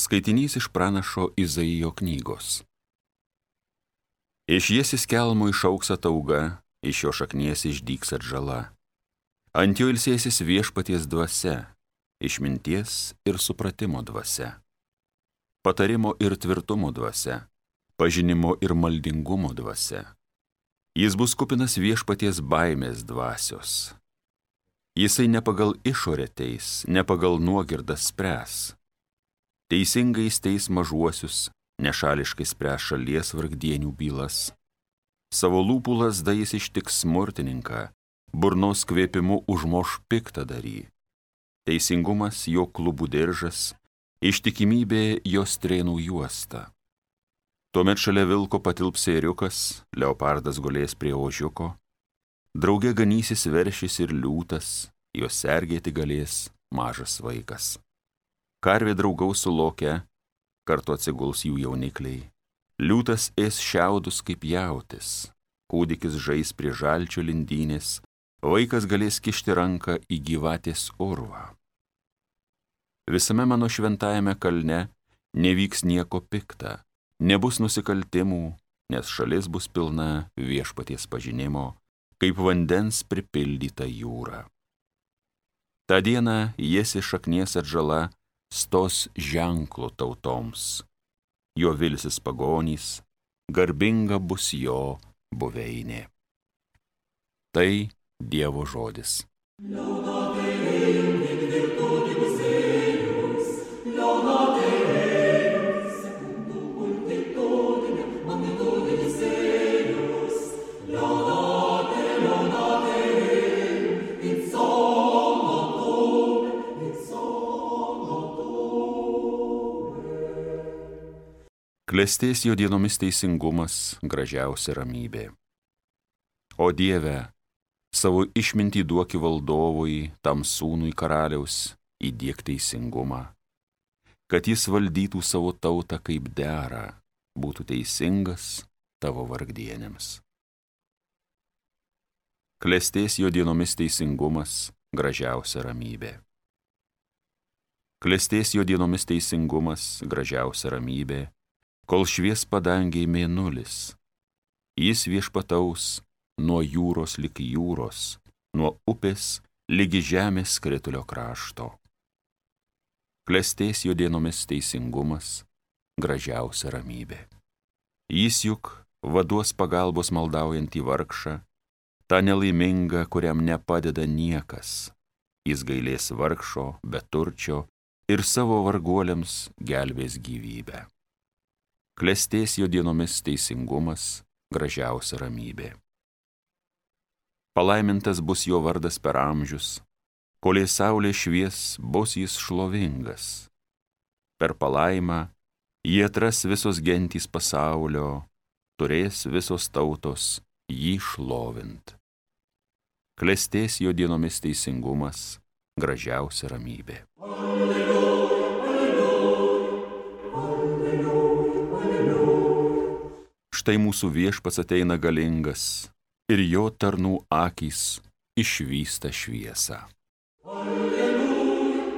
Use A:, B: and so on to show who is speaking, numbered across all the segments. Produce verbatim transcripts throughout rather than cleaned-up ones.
A: Skaitinys iš pranašo Izaijo knygos. Iš Jėsis kelmo išauks atauga, iš jo šaknies išdygs atžala. Ant jo ilsėsis viešpaties dvasia, išminties ir supratimo dvasia, patarimo ir tvirtumo dvasia, pažinimo ir maldingumo dvasia. Jis bus kupinas viešpaties baimės dvasios. Jisai ne pagal išorę teis, ne pagal nuogirdą spręs. Teisingai jis teis mažuosius, nešališkai spręs šalies vargdienių bylas. Savo lūpų lazda jis ištiks smurtininką, burnos kvėpimu užmoš piktadarį. Teisingumas jo klubų diržas, ištikimybė jo strėnų juosta. Tuomet šalia vilko patilps ėriukas, leopardas gulės prie ožiuko. Drauge ganysis veršis ir liūtas, jos sergėti galės mažas vaikas. Karvė draugaus su loke, kartu atsiguls jų jaunikliai. Liūtas ės šiaudus kaip jautis, kūdikis žais prie žalčio lindynės, vaikas galės kišti ranką į gyvatės urvą. Visame mano šventajame kalne nevyks nieko pikta, nebus nusikaltimų, nes šalis bus pilna viešpaties pažinimo, kaip vandens pripildyta jūra. Ta diena Jėsi šaknies atžala stos ženklu tautoms. Jo vilsis pagonys, garbinga bus jo buveinė. Tai Dievo žodis. Klestės jo dienomis teisingumas, gražiausia ramybė. O Dieve, savo išmintį duoki valdovui, tam sūnui karaliaus, įdiek teisingumą, kad jis valdytų savo tautą kaip dera, būtų teisingas tavo vargdienėms. Klestės jo dienomis teisingumas, gražiausia ramybė. Klestės jo dienomis teisingumas, gražiausia ramybė, kol švies padangiai mėnulis. Jis viešpataus nuo jūros lig jūros, nuo upės ligi žemės skritulio krašto. Klestės jo dienomis teisingumas, gražiausia ramybė. Jis juk vaduos pagalbos maldaujantį vargšą, tą nelaimingą, kuriam nepadeda niekas. Jis gailės vargšo, beturčio ir savo varguoliams gelbės gyvybę. Klestės jo dienomis teisingumas, gražiausia ramybė. Palaimintas bus jo vardas per amžius, kolei saulė švies, bus jis šlovingas. Per palaimą jį atras visos gentys pasaulio, turės visos tautos jį šlovint. Klestės jo dienomis teisingumas, gražiausia ramybė. Štai mūsų viešpats ateina galingas, ir jo tarnų akys išvysta šviesą. Alleluja,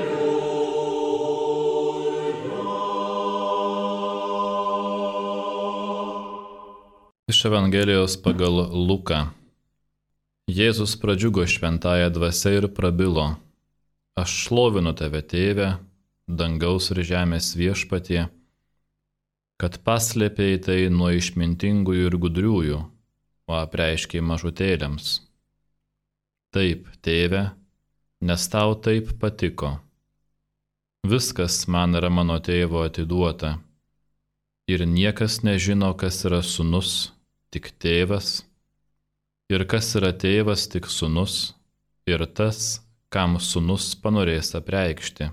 A: alleluja.
B: Iš Evangelijos pagal Luką. Jėzus pradžiugo šventąja dvasia ir prabilo: Aš šlovinu tave, Tėve, dangaus ir žemės viešpatie, kad paslėpei tai nuo išmintingųjų ir gudriųjų, o apreiškei mažutėliams. Taip, Tėve, nes tau taip patiko. Viskas man yra mano tėvo atiduota, ir niekas nežino, kas yra sūnus, tik tėvas, ir kas yra tėvas, tik sūnus, ir tas, kam sūnus panorės apreikšti.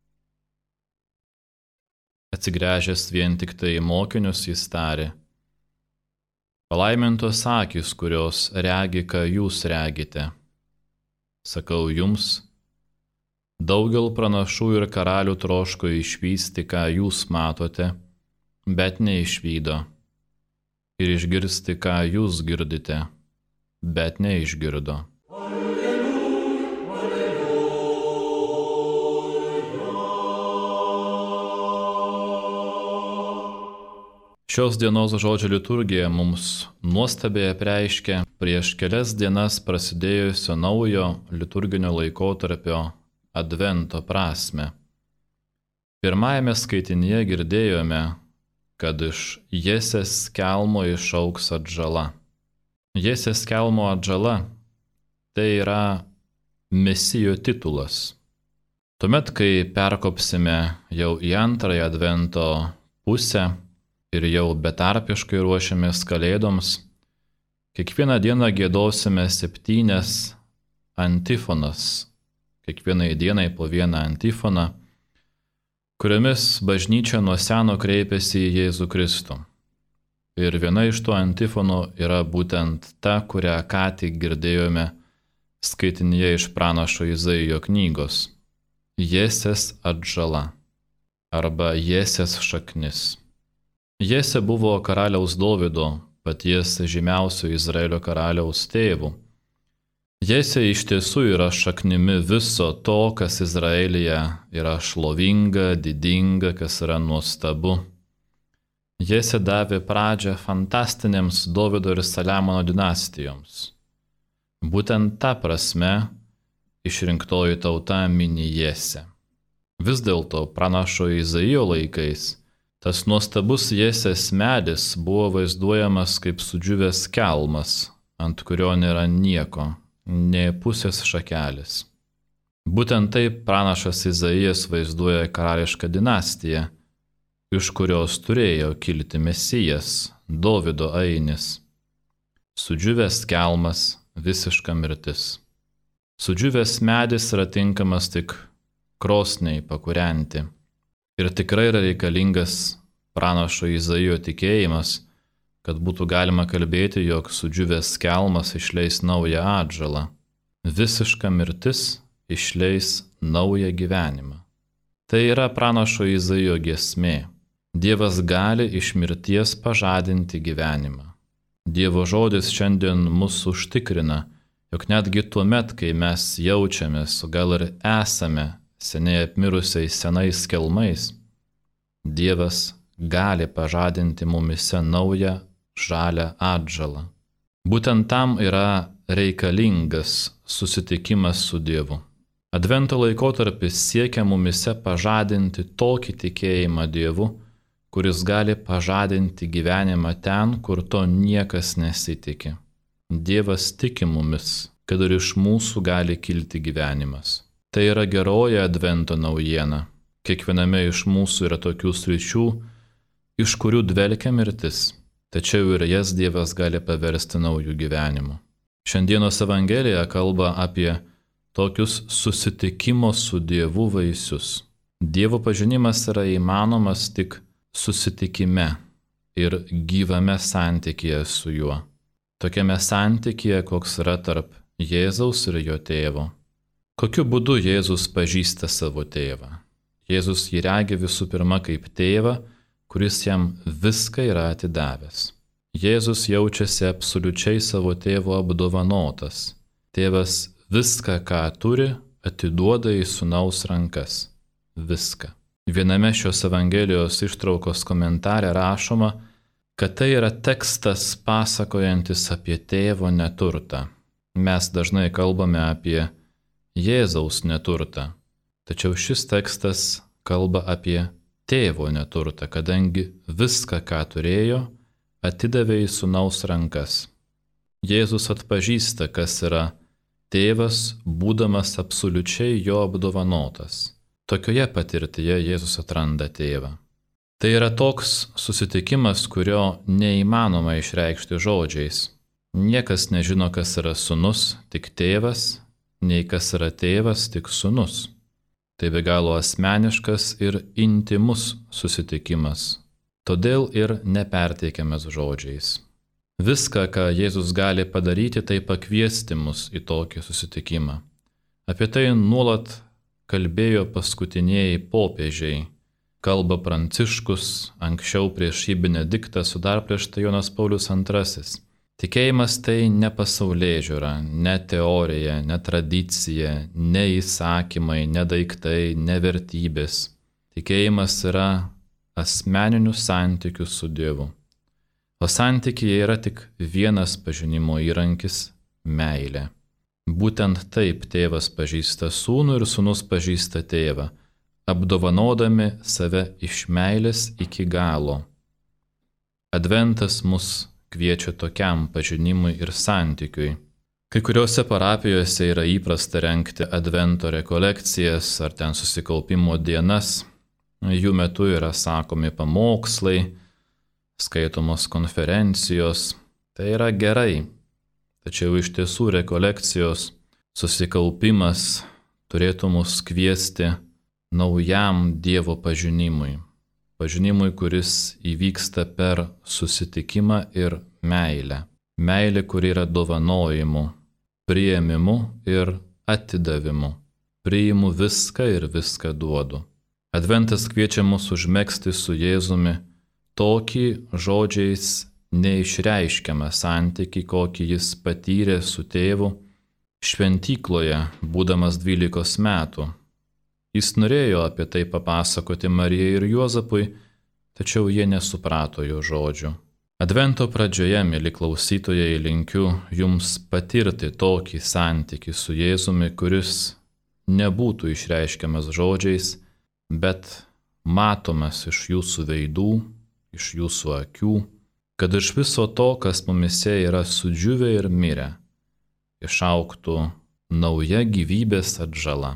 B: Atsigręžęs vien tik tai mokinius jis tarė: Palaimintos akys, kurios regi, ką jūs regite. Sakau jums, daugel pranašų ir karalių troško išvysti, ką jūs matote, bet neišvydo, ir išgirsti, ką jūs girdite, bet neišgirdo.
C: Alleluja, alleluja.
B: Šios dienos žodžio liturgija mums nuostabiai apreiškia prieš kelias dienas prasidėjusio naujo liturginio laikotarpio Advento prasmę. Pirmajame skaitinyje girdėjome, kad iš Jesės kelmo išaugs atžala. Jesės kelmo atžala tai yra Mesijo titulas. Tuomet, kai perkopsime jau į antrąją Advento pusę ir jau betarpiškai ruošiamės Kalėdoms, kiekvieną dieną giedosime septynias antifonas, kiekvienai dienai po vieną antifoną, kuriomis bažnyčia nuo seno kreipiasi į Jėzų Kristų. Ir viena iš tų antifonų yra būtent ta, kurią ką tik girdėjome skaitinyje iš pranašo Izaijo knygos. Jesės atžala arba Jesės šaknis. Jesė buvo karaliaus Dovydo, paties žymiausio Izraelio karaliaus tėvų. Jesė iš tiesų yra šaknimi viso to, kas Izraelyje yra šlovinga, didinga, kas yra nuostabu. Jesė davė pradžią fantastinėms Dovydo ir Saliamono dinastijoms. Būtent ta prasme išrinktoji tauta mini Jesę. Vis dėlto pranašo Izaijo laikais tas nuostabus Jesės medis buvo vaizduojamas kaip sudžiūvęs kelmas, ant kurio nėra nieko, nė pusės šakelis. Būtent taip pranašas Izaijas vaizduoja karališką dinastiją, iš kurios turėjo kilti Mesijas, Dovydo ainis. Sudžiūvęs kelmas, visiška mirtis. Sudžiūvęs medis yra tinkamas tik krosniai pakūrenti. Ir tikrai yra reikalingas pranašo Izaijo tikėjimas, kad būtų galima kalbėti, jog sudžiūvęs kelmas išleis naują atžalą. Visiška mirtis išleis naują gyvenimą. Tai yra pranašo Izaijo giesmė. Dievas gali iš mirties pažadinti gyvenimą. Dievo žodis šiandien mus užtikrina, jog netgi tuomet, kai mes jaučiamės, gal ir esame seniai apmirusiais senais kelmais, Dievas gali pažadinti mumise naują žalią atžalą. Būtent tam yra reikalingas susitikimas su Dievu. Advento laikotarpis siekia mumise pažadinti tokį tikėjimą Dievu, kuris gali pažadinti gyvenimą ten, kur to niekas nesitiki. Dievas tiki mumis, kad ir iš mūsų gali kilti gyvenimas. Tai yra geroji Advento naujiena. Kiekviename iš mūsų yra tokių sričių, iš kurių dvelkia mirtis, tačiau ir jas Dievas gali paversti naujų gyvenimų. Šiandienos Evangelija kalba apie tokius susitikimo su Dievu vaisius. Dievo pažinimas yra įmanomas tik susitikime ir gyvame santykyje su juo. Tokiame santykyje, koks yra tarp Jėzaus ir jo tėvo. Kokiu būdu Jėzus pažįsta savo tėvą? Jėzus jį regi visų pirma kaip tėvą, kuris jam viską yra atidavęs. Jėzus jaučiasi absoliučiai savo tėvo apdovanotas. Tėvas viską, ką turi, atiduoda į sūnaus rankas. Viską. Viename šios Evangelijos ištraukos komentare rašoma, kad tai yra tekstas pasakojantis apie tėvo neturtą. Mes dažnai kalbame apie Jėzaus neturtą, tačiau šis tekstas kalba apie tėvo neturtą, kadangi viską, ką turėjo, atidavė į sūnaus rankas. Jėzus atpažįsta, kas yra tėvas, būdamas absoliučiai jo apdovanotas. Tokioje patirtyje Jėzus atranda tėvą. Tai yra toks susitikimas, kurio neįmanoma išreikšti žodžiais. Niekas nežino, kas yra sūnus, tik tėvas, nei kas yra tėvas, tik sūnus. Tai be galo asmeniškas ir intimus susitikimas, todėl ir neperteikiamas žodžiais. Viską, ką Jėzus gali padaryti, tai pakviesti mus į tokį susitikimą. Apie tai nuolat kalbėjo paskutinieji popiežiai. Kalba Pranciškus, anksčiau prieš jį Benediktas, o dar prieš tai Jonas Paulius antrasis. Tikėjimas tai ne pasaulėžiūra, ne teorija, ne tradicija, ne įsakymai, ne daiktai, ne vertybės. Tikėjimas yra asmeninių santykių su Dievu. O santykiai yra tik vienas pažinimo įrankis – meilė. Būtent taip tėvas pažįsta sūnų ir sūnus pažįsta tėvą, apdovanodami save iš meilės iki galo. Adventas mus kviečia tokiam pažinimui ir santykiui. Kai kuriuose parapijose yra įprasta rengti advento rekolekcijas ar ten susikaupimo dienas. Jų metu yra sakomi pamokslai, skaitomos konferencijos. Tai yra gerai. Tačiau iš tiesų rekolekcijos susikaupimas turėtų mus kviesti naujam Dievo pažinimui. Pažinimui, kuris įvyksta per susitikimą ir meilę. Meilė, kuri yra dovanojimu, priėmimu ir atidavimu. Priimu viską ir viską duodu. Adventas kviečia mus užmegzti su Jėzumi tokį žodžiais neišreiškiamą santykį, kokį jis patyrė su tėvu šventykloje, būdamas dvylikos metų. Jis norėjo apie tai papasakoti Marijai ir Juozapui, tačiau jie nesuprato jo žodžių. Advento pradžioje, mieli klausytojai, linkiu jums patirti tokį santykį su Jėzumi, kuris nebūtų išreiškiamas žodžiais, bet matomas iš jūsų veidų, iš jūsų akių, kad iš viso to, kas mumise yra sudžiūvę ir mirę, išaugtų nauja gyvybės atžala.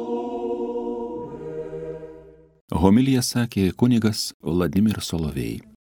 A: Homiliją sakė kunigas Vladimir Solovej.